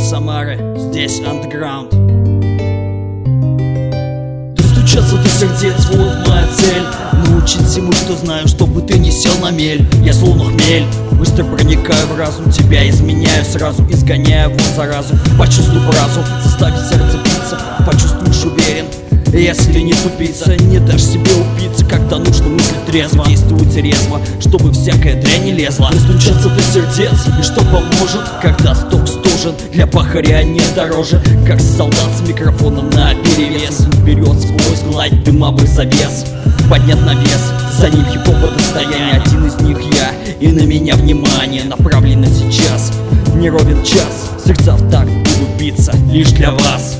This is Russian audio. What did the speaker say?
Самары, здесь андеграунд. Достучаться до сердец, вот моя цель. Научить всему, что знаю, чтобы ты не сел на мель. Я словно хмель, быстро проникаю в разум, тебя изменяю сразу, изгоняя вон заразу. Почувствуй фразу, заставить сердце биться, почувствуешь уверен. Если не тупица, не дашь себе убиться, когда нужно мыслить трезво, действовать резво, чтобы всякая дрянь не лезла. Достучаться до сердец, и что поможет, когда сток стужен, для пахаря не дороже, как солдат с микрофоном наперевес. Вперед сквозь гладь дымовых завес, поднят навес, за ним хип-хоп достояние. Один из них я, и на меня внимание направлено сейчас. Не ровен час, сердца в такт будут биться лишь для вас.